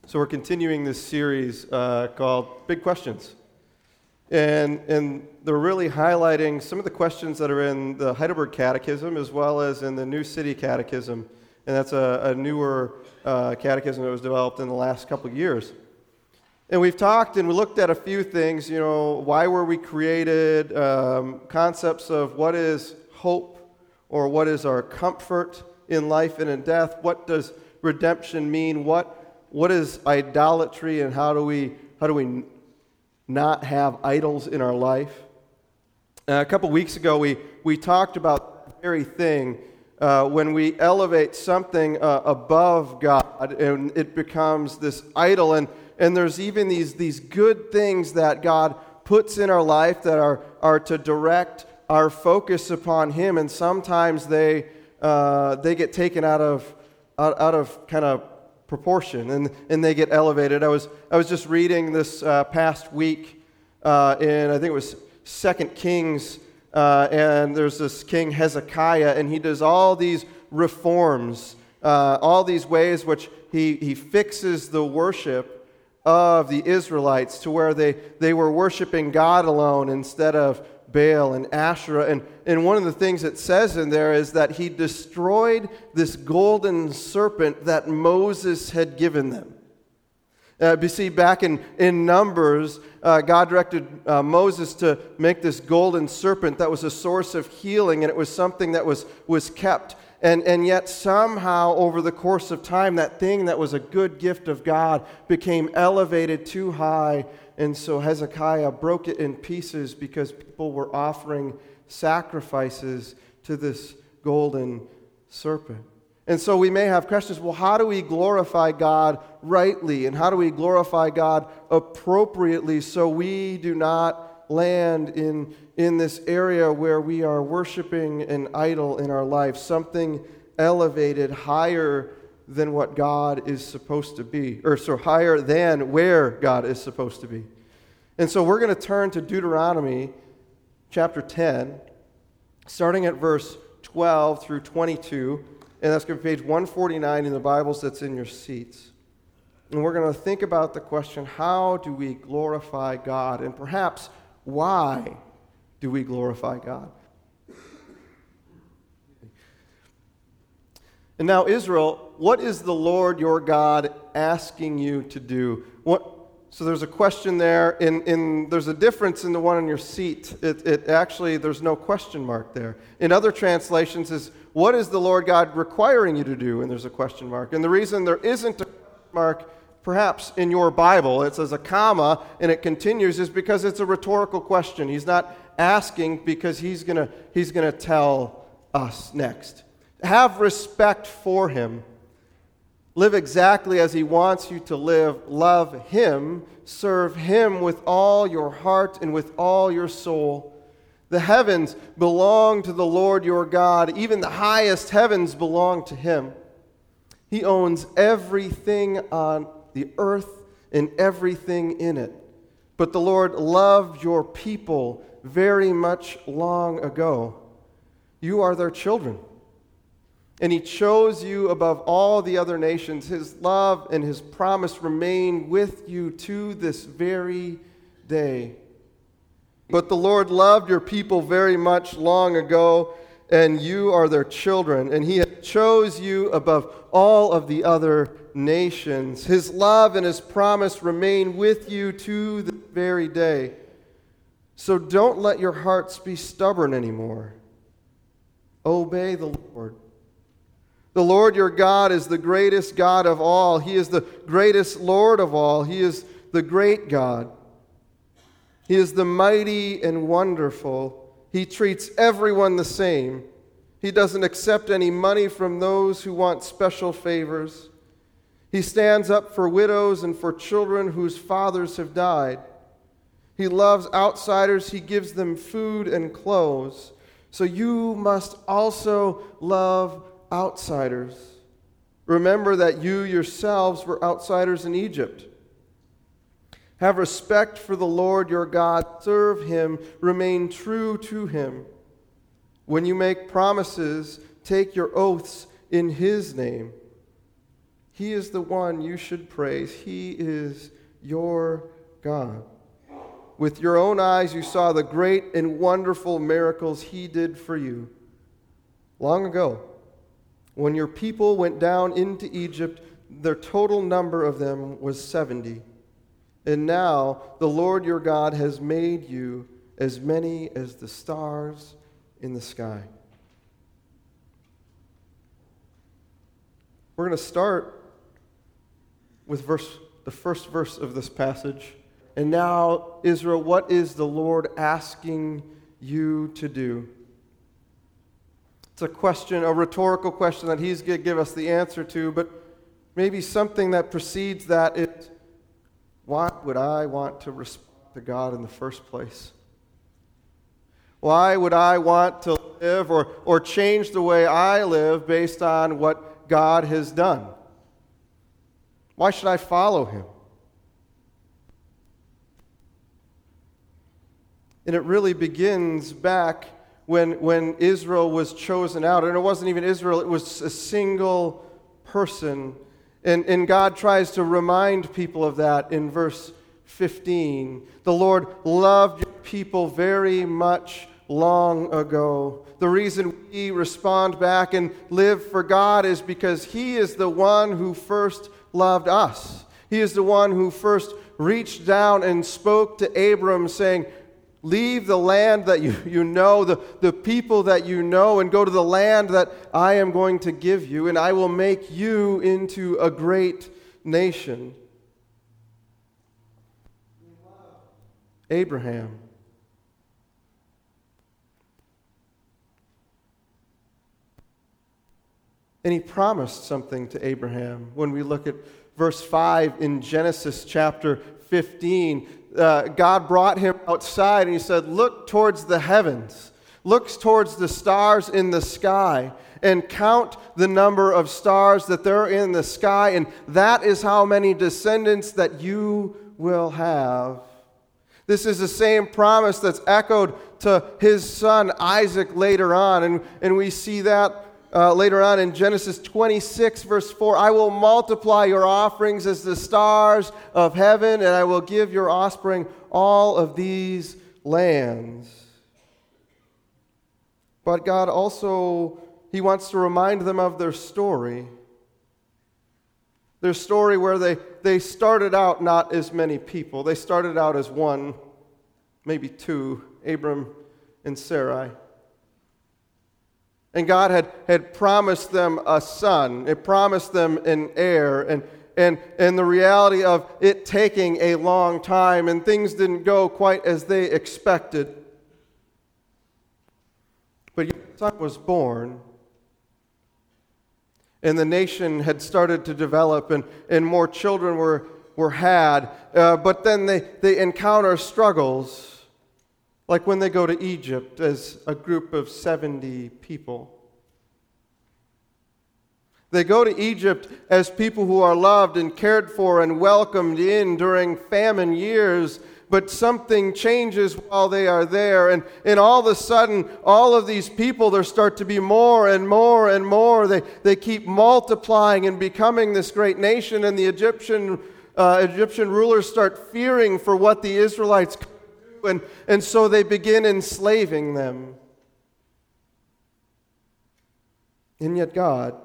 So we're continuing this series called Big Questions. And they're really highlighting some of the questions that are in the Heidelberg Catechism as well as in the New City Catechism. And that's a newer catechism that was developed in the last couple of years. And we've talked and we looked at a few things, why were we created, concepts of what is hope or what is our comfort in life and in death, what does redemption mean, what is idolatry, and how do we not have idols in our life? A couple weeks ago, we talked about that very thing. When we elevate something above God, and it becomes this idol, and there's even these good things that God puts in our life that are to direct our focus upon Him, and sometimes they get taken out of kind of proportion, and they get elevated. I was just reading this past week in, I think it was 2 Kings, and there's this king Hezekiah, and he does all these reforms, all these ways which he fixes the worship of the Israelites to where they were worshiping God alone instead of Baal and Asherah. And one of the things it says in there is that he destroyed this golden serpent that Moses had given them. You see, back in Numbers, God directed Moses to make this golden serpent that was a source of healing, and it was something that was kept. And yet somehow over the course of time, that thing that was a good gift of God became elevated too high. And so Hezekiah broke it in pieces because people were offering sacrifices to this golden serpent. And so we may have questions, well, how do we glorify God rightly? And how do we glorify God appropriately so we do not land in this area where we are worshiping an idol in our life, something elevated higher than what God is supposed to be, or so higher than where God is supposed to be. And so we're going to turn to Deuteronomy chapter 10, starting at verse 12 through 22, and that's going to be page 149 in the Bibles that's in your seats. And we're going to think about the question, how do we glorify God? And perhaps, why do we glorify God? And now, Israel, what is the Lord your God asking you to do? So there's a question there. There's a difference in the one on your seat. It actually, there's no question mark there. In other translations is, what is the Lord God requiring you to do? And there's a question mark. And the reason there isn't a question mark, perhaps in your Bible, it says a comma, and it continues, is because it's a rhetorical question. He's not asking because he's gonna tell us next. Have respect for Him. Live exactly as He wants you to live. Love Him. Serve Him with all your heart and with all your soul. The heavens belong to the Lord your God. Even the highest heavens belong to Him. He owns everything on the earth and everything in it. But the Lord loved your people very much long ago. You are their children. And He chose you above all the other nations. His love and His promise remain with you to this very day. But the Lord loved your people very much long ago, and you are their children. And He chose you above all of the other nations. His love and His promise remain with you to the very day. So don't let your hearts be stubborn anymore. Obey the Lord. The Lord your God is the greatest God of all. He is the greatest Lord of all. He is the great God. He is the mighty and wonderful. He treats everyone the same. He doesn't accept any money from those who want special favors. He stands up for widows and for children whose fathers have died. He loves outsiders. He gives them food and clothes. So you must also love outsiders. Remember that you yourselves were outsiders in Egypt. Have respect for the Lord your God. Serve Him. Remain true to Him. When you make promises, take your oaths in His name. He is the one you should praise. He is your God. With your own eyes you saw the great and wonderful miracles He did for you. Long ago, when your people went down into Egypt, their total number of them was 70. And now the Lord your God has made you as many as the stars in the sky. We're going to start with the first verse of this passage. And now, Israel, what is the Lord asking you to do? It's a question, a rhetorical question that He's going to give us the answer to, but maybe something that precedes that is, why would I want to respond to God in the first place? Why would I want to live or change the way I live based on what God has done? Why should I follow Him? And it really begins back when Israel was chosen out. And it wasn't even Israel, it was a single person. And God tries to remind people of that in verse 15. The Lord loved your people very much long ago. The reason we respond back and live for God is because He is the one who first loved us. He is the one who first reached down and spoke to Abram saying, leave the land that you know, the people that you know, and go to the land that I am going to give you, and I will make you into a great nation. Abraham. And He promised something to Abraham. When we look at verse 5 in Genesis chapter 15, God brought him outside and He said, look towards the heavens, look towards the stars in the sky, and count the number of stars that there are in the sky, and that is how many descendants that you will have. This is the same promise that's echoed to his son Isaac later on, and we see that later on in Genesis 26, verse 4, I will multiply your offerings as the stars of heaven, and I will give your offspring all of these lands. But God also, He wants to remind them of their story. Their story where they started out not as many people. They started out as one, maybe two, Abram and Sarai. And God had promised them a son. It promised them an heir. And the reality of it taking a long time, and things didn't go quite as they expected. But your son was born, and the nation had started to develop, and more children were had. But then they encounter struggles. Like when they go to Egypt as a group of 70 people. They go to Egypt as people who are loved and cared for and welcomed in during famine years, but something changes while they are there. And all of a sudden, all of these people, there start to be more and more and more. They keep multiplying and becoming this great nation, and the Egyptian rulers start fearing for what the Israelites could. And so they begin enslaving them. And yet God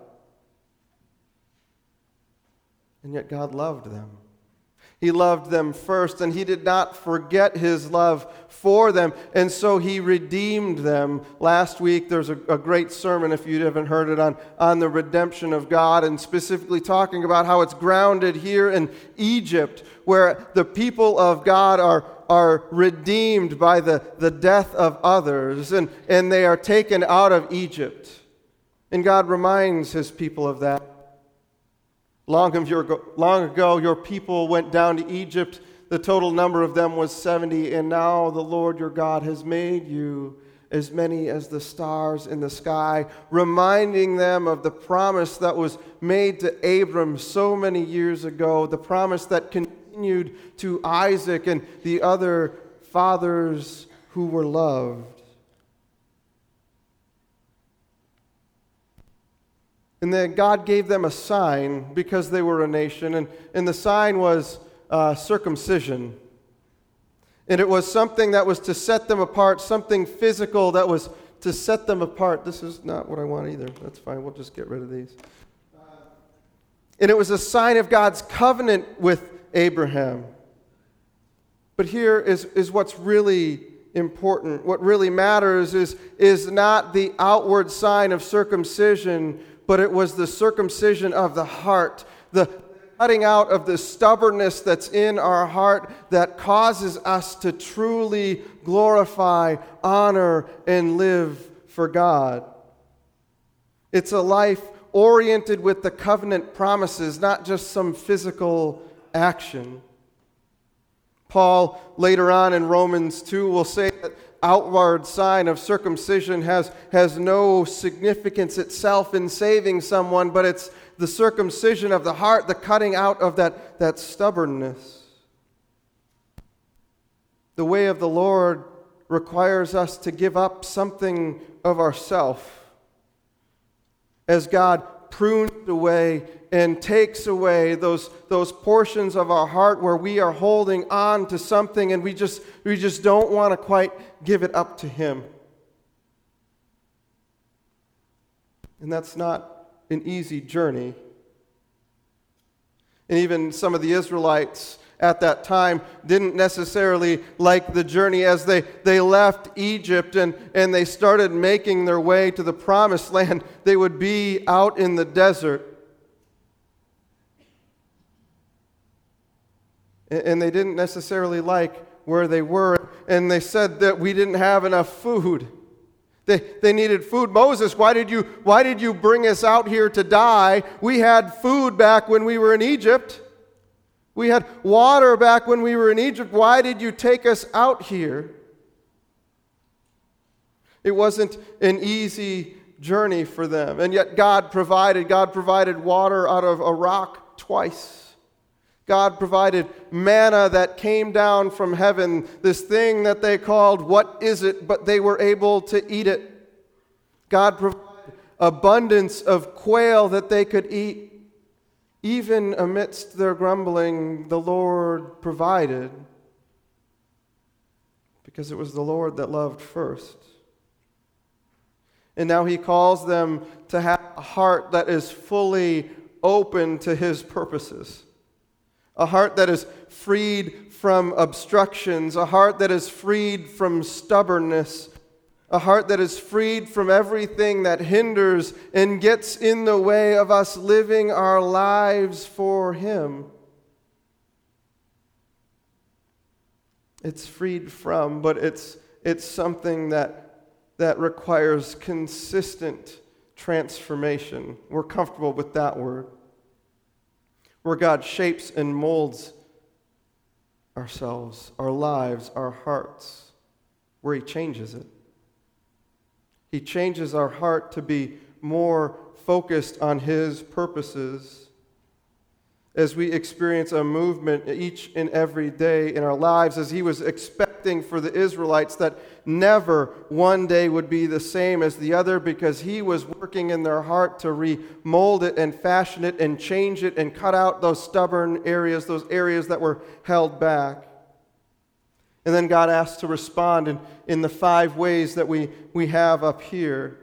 loved them. He loved them first, and He did not forget His love for them, and so He redeemed them. Last week there's a great sermon, if you haven't heard it, on the redemption of God, and specifically talking about how it's grounded here in Egypt, where the people of God are redeemed by the death of others, and they are taken out of Egypt. And God reminds His people of that. Long ago, your people went down to Egypt. The total number of them was 70, and now the Lord your God has made you as many as the stars in the sky, reminding them of the promise that was made to Abram so many years ago, the promise that continued to Isaac and the other fathers who were loved. And then God gave them a sign because they were a nation, and the sign was circumcision. And it was something that was to set them apart, something physical that was to set them apart. This is not what I want either. That's fine. We'll just get rid of these. And it was a sign of God's covenant with Abraham. But here is what's really important. What really matters is not the outward sign of circumcision, but it was the circumcision of the heart, the cutting out of the stubbornness that's in our heart that causes us to truly glorify, honor, and live for God. It's a life oriented with the covenant promises, not just some physical action. Paul, later on in Romans 2, will say that outward sign of circumcision has no significance itself in saving someone, but it's the circumcision of the heart, the cutting out of that stubbornness. The way of the Lord requires us to give up something of ourself as God prunes away and takes away those portions of our heart where we are holding on to something and we just don't want to quite give it up to Him. And that's not an easy journey. And even some of the Israelites at that time didn't necessarily like the journey as they left Egypt and they started making their way to the promised land. They would be out in the desert. And they didn't necessarily like where they were. And they said that we didn't have enough food. They needed food. Moses, why did you bring us out here to die? We had food back when we were in Egypt. We had water back when we were in Egypt. Why did you take us out here? It wasn't an easy journey for them. And yet God provided water out of a rock twice. God provided manna that came down from heaven, this thing that they called, what is it? But they were able to eat it. God provided abundance of quail that they could eat. Even amidst their grumbling, the Lord provided, because it was the Lord that loved first. And now He calls them to have a heart that is fully open to His purposes. A heart that is freed from obstructions, a heart that is freed from stubbornness, a heart that is freed from everything that hinders and gets in the way of us living our lives for Him. It's freed from, but it's something that requires consistent transformation. We're comfortable with that word. Where God shapes and molds ourselves, our lives, our hearts, where He changes it. He changes our heart to be more focused on His purposes as we experience a movement each and every day in our lives, as He was expecting for the Israelites that never one day would be the same as the other, because He was working in their heart to remold it and fashion it and change it and cut out those stubborn areas, those areas that were held back. And then God asks to respond in the 5 ways that we have up here.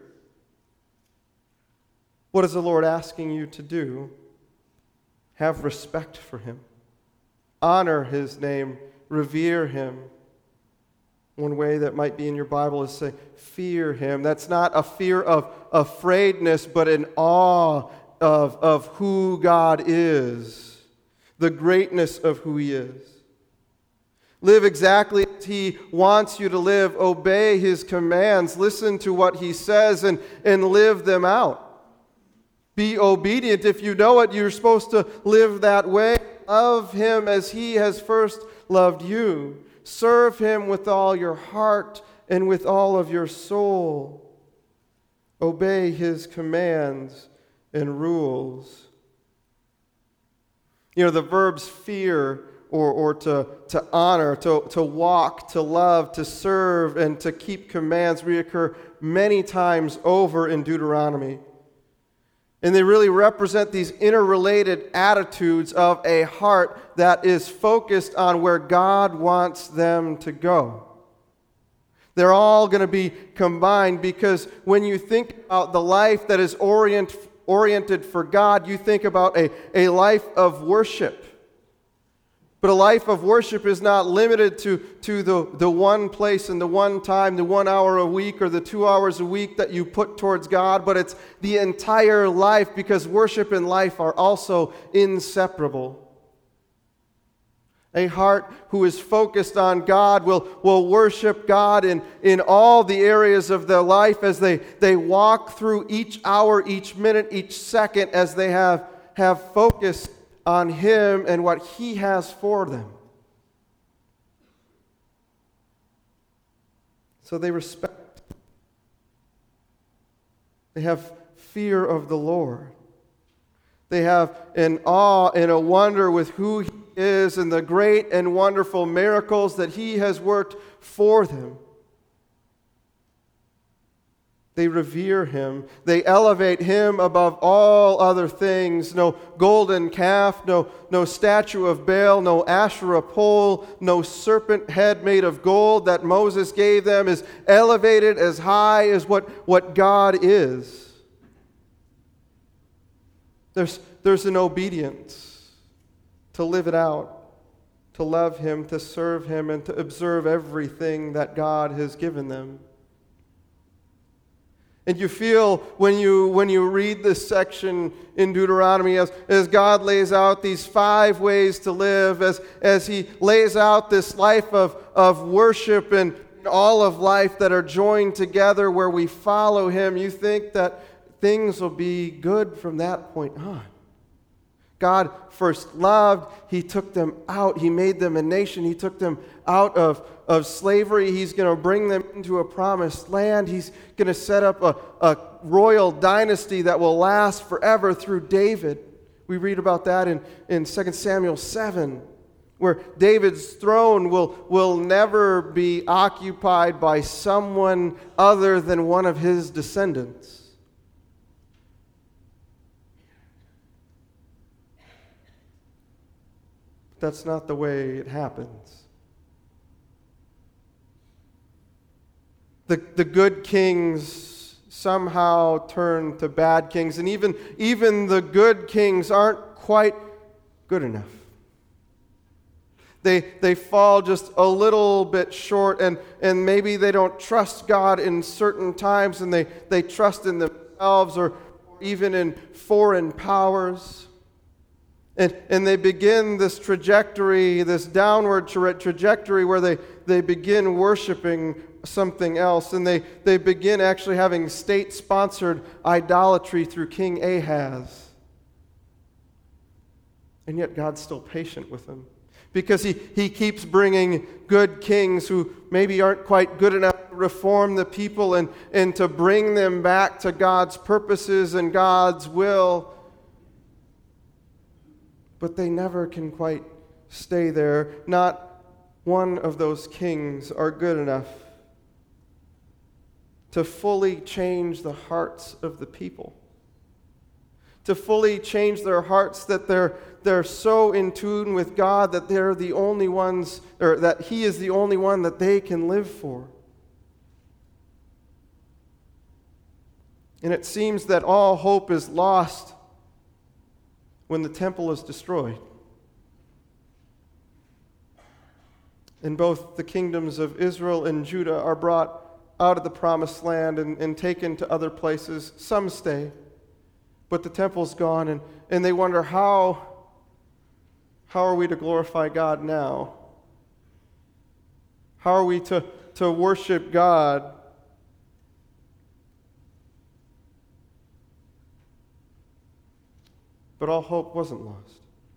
What is the Lord asking you to do? Have respect for Him. Honor His name. Revere Him. One way that might be in your Bible is say, fear Him. That's not a fear of afraidness, but an awe of who God is. The greatness of who He is. Live exactly as He wants you to live. Obey His commands. Listen to what He says and live them out. Be obedient. If you know it, you're supposed to live that way. Love Him as He has first loved you. Serve Him with all your heart and with all of your soul. Obey His commands and rules. You know, the verbs fear or to honor, to walk, to love, to serve, and to keep commands reoccur many times over in Deuteronomy. And they really represent these interrelated attitudes of a heart that is focused on where God wants them to go. They're all going to be combined, because when you think about the life that is oriented for God, you think about a life of worship. But a life of worship is not limited to the one place and the one time, the 1 hour a week or the 2 hours a week that you put towards God, but it's the entire life, because worship and life are also inseparable. A heart who is focused on God will worship God in all the areas of their life as they walk through each hour, each minute, each second, as they have focus on Him and what He has for them. So they respect. They have fear of the Lord. They have an awe and a wonder with who He is and the great and wonderful miracles that He has worked for them. They revere Him. They elevate Him above all other things. No golden calf, no statue of Baal, no Asherah pole, no serpent head made of gold that Moses gave them is elevated as high as what God is. There's an obedience to live it out, to love Him, to serve Him, and to observe everything that God has given them. And you feel when you read this section in Deuteronomy, as God lays out these 5 ways to live, as He lays out this life of worship and all of life that are joined together where we follow Him, you think that things will be good from that point on. God first loved, He took them out, He made them a nation, He took them out of slavery, He's going to bring them into a promised land, He's going to set up a royal dynasty that will last forever through David. We read about that in 2 Samuel 7, where David's throne will never be occupied by someone other than one of his descendants. That's not the way it happens. The good kings somehow turn to bad kings, and even the good kings aren't quite good enough. They fall just a little bit short, and maybe they don't trust God in certain times, and they trust in themselves or even in foreign powers. And they begin this trajectory, this downward trajectory where they begin worshiping something else. And they begin actually having state-sponsored idolatry through King Ahaz. And yet God's still patient with them, because he keeps bringing good kings who maybe aren't quite good enough to reform the people and to bring them back to God's purposes and God's will. But they never can quite stay there. Not one of those kings are good enough to fully change the hearts of the people. To fully change their hearts that they're so in tune with God that they're the only ones, or that He is the only one that they can live for. And it seems that all hope is lost when the temple is destroyed. And both the kingdoms of Israel and Judah are brought out of the promised land and taken to other places. Some stay, but the temple's gone, and they wonder, how are we to glorify God now? How are we to worship God? But all hope wasn't lost.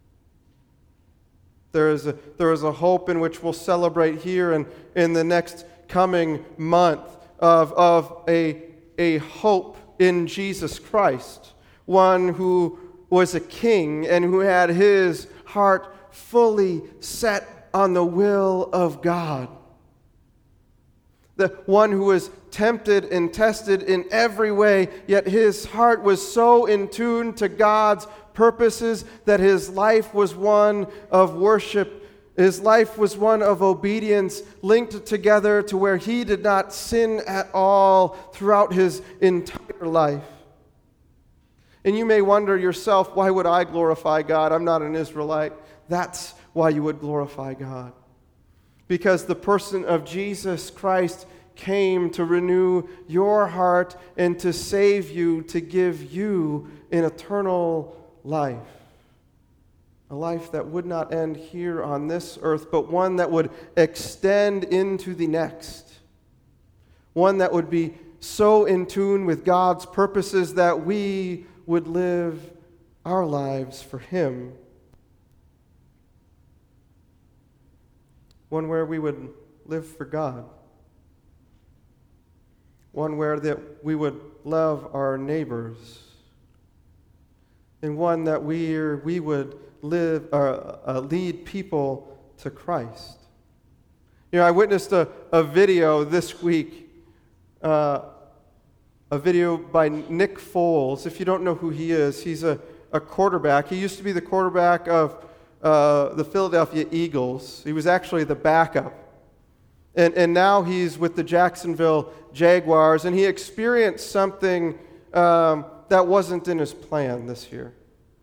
There is a hope in which we'll celebrate here and in the next coming month of a hope in Jesus Christ, one who was a king and who had his heart fully set on the will of God. the one who was tempted and tested in every way, yet his heart was so in tune to God's purposes that his life was one of worship. His life was one of obedience, linked together to where he did not sin at all throughout his entire life. And you may wonder yourself, why would I glorify God? I'm not an Israelite. That's why you would glorify God. Because the person of Jesus Christ came to renew your heart and to save you, to give you an eternal life. A life that would not end here on this earth, but one that would extend into the next. One that would be so in tune with God's purposes that we would live our lives for Him. One where we would live for God. One where that we would love our neighbors. And one that we would lead people to Christ. You know, I witnessed a video this week, a video by Nick Foles. If you don't know who he is, he's a quarterback. He used to be the quarterback of the Philadelphia Eagles. He was actually the backup. And now he's with the Jacksonville Jaguars, and he experienced something that wasn't in his plan this year.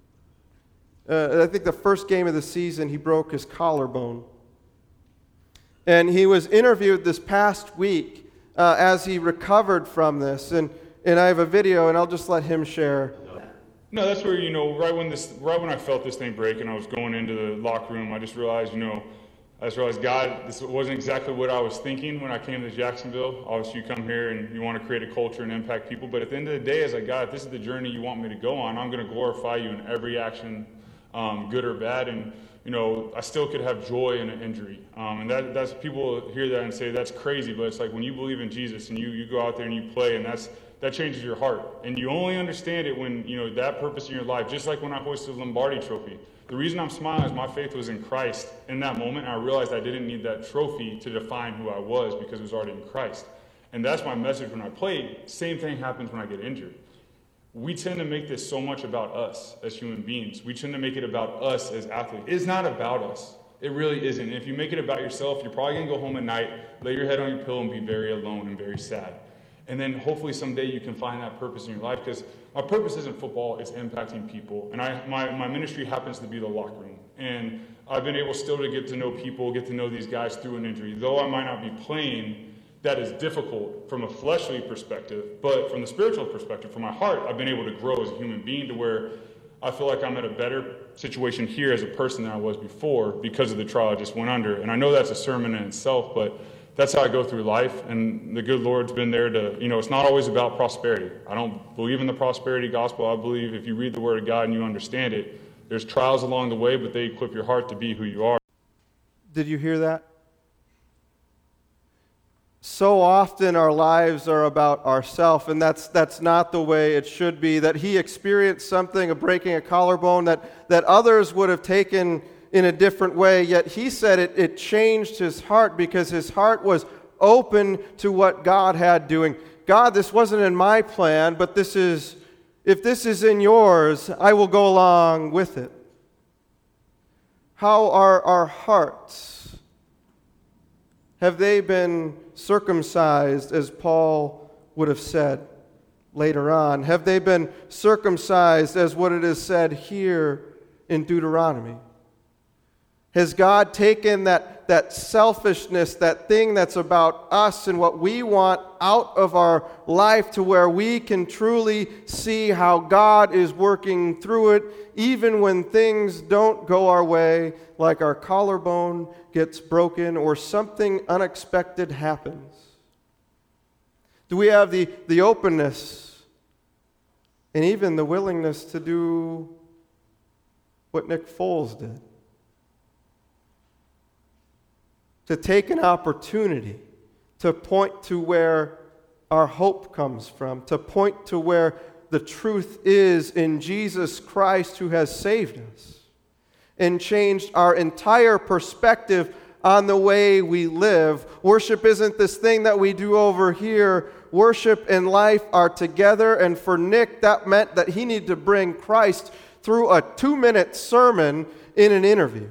I think the first game of the season, he broke his collarbone. And he was interviewed this past week as he recovered from this. And I have a video, and I'll just let him share. No, that's where, right when I felt this thing break and I was going into the locker room, I just realized, God, this wasn't exactly what I was thinking when I came to Jacksonville. Obviously, you come here and you want to create a culture and impact people. But at the end of the day, I was like, God, if this is the journey you want me to go on, I'm going to glorify you in every action, good or bad. And, I still could have joy in an injury. And that's people hear that and say, that's crazy. But it's like when you believe in Jesus and you go out there and you play, and that changes your heart. And you only understand it when, that purpose in your life, just like when I hoisted the Lombardi trophy. The reason I'm smiling is my faith was in Christ in that moment, and I realized I didn't need that trophy to define who I was because it was already in Christ. And that's my message when I played. Same thing happens when I get injured. We tend to make this so much about us as human beings. We tend to make it about us as athletes. It's not about us. It really isn't. And if you make it about yourself, you're probably going to go home at night, lay your head on your pillow, and be very alone and very sad. And then hopefully someday you can find that purpose in your life, because my purpose isn't football, it's impacting people. And my ministry happens to be the locker room. And I've been able still to get to know people, get to know these guys through an injury. Though I might not be playing, that is difficult from a fleshly perspective, but from the spiritual perspective, from my heart, I've been able to grow as a human being to where I feel like I'm at a better situation here as a person than I was before because of the trial I just went under. And I know that's a sermon in itself, but that's how I go through life, and the good Lord's been there to, it's not always about prosperity. I don't believe in the prosperity gospel. I believe if you read the Word of God and you understand it, there's trials along the way, but they equip your heart to be who you are. Did you hear that? So often our lives are about ourselves, and that's not the way it should be. That he experienced something of breaking a collarbone that others would have taken in a different way, yet he said it changed his heart because his heart was open to what God had doing. God, this wasn't in my plan, but if this is in yours, I will go along with it. How are our hearts? Have they been circumcised, as Paul would have said later on? Have they been circumcised as what it is said here in Deuteronomy? Has God taken that selfishness, that thing that's about us and what we want out of our life to where we can truly see how God is working through it, even when things don't go our way, like our collarbone gets broken or something unexpected happens? Do we have the openness and even the willingness to do what Nick Foles did? To take an opportunity to point to where our hope comes from, to point to where the truth is in Jesus Christ, who has saved us and changed our entire perspective on the way we live. Worship isn't this thing that we do over here. Worship and life are together, and for Nick, that meant that he needed to bring Christ through a 2-minute sermon in an interview.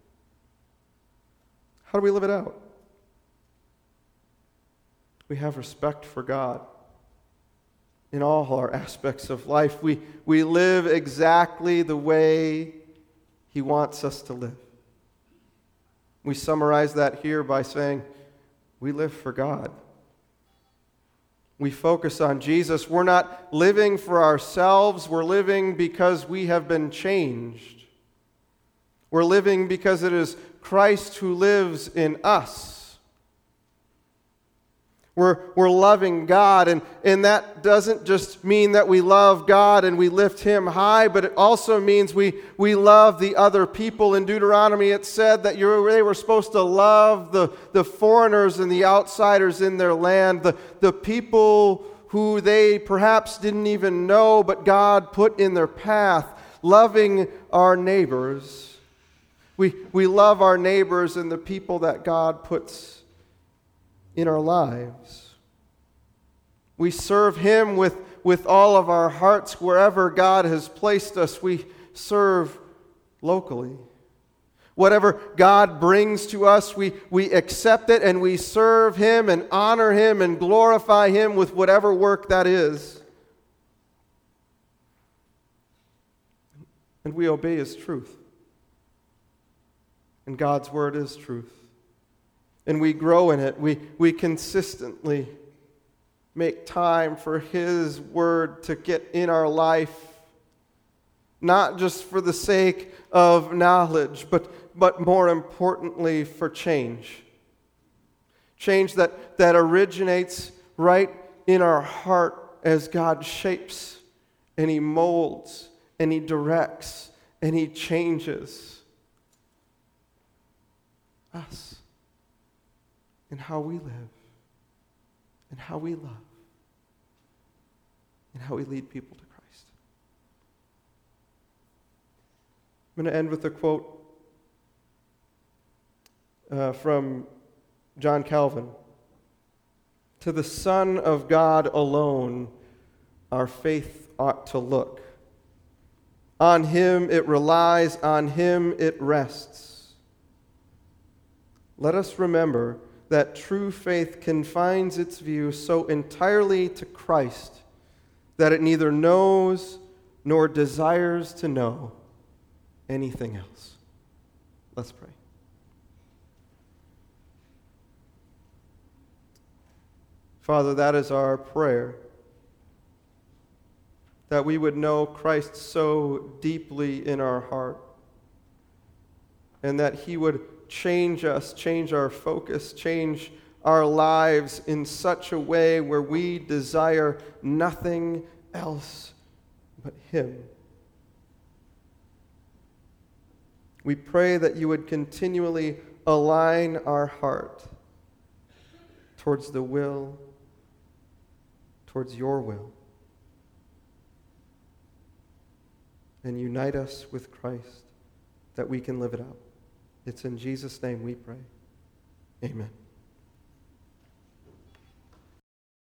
How do we live it out? We have respect for God in all our aspects of life. We live exactly the way He wants us to live. We summarize that here by saying, we live for God. We focus on Jesus. We're not living for ourselves. We're living because we have been changed. We're living because it is Christ who lives in us. We're loving God, and that doesn't just mean that we love God and we lift Him high, but it also means we love the other people. In Deuteronomy, it said that they were supposed to love the foreigners and the outsiders in their land, the people who they perhaps didn't even know, but God put in their path, loving our neighbors. We love our neighbors and the people that God puts in our lives. We serve Him with all of our hearts wherever God has placed us. We serve locally. Whatever God brings to us, we accept it and we serve Him and honor Him and glorify Him with whatever work that is. And we obey His truth. And God's Word is truth. And we grow in it. We consistently make time for His Word to get in our life, not just for the sake of knowledge, but more importantly for change. Change that originates right in our heart as God shapes and He molds and He directs and He changes us. And how we live, and how we love, and how we lead people to Christ. I'm going to end with a quote from John Calvin. To the Son of God alone our faith ought to look. On Him it relies, on Him it rests. Let us remember that true faith confines its view so entirely to Christ that it neither knows nor desires to know anything else. Let's pray. Father, that is our prayer, that we would know Christ so deeply in our heart, and that He would change us, change our focus, change our lives in such a way where we desire nothing else but Him. We pray that You would continually align our heart towards the will, towards Your will, and unite us with Christ that we can live it out. It's in Jesus' name we pray. Amen.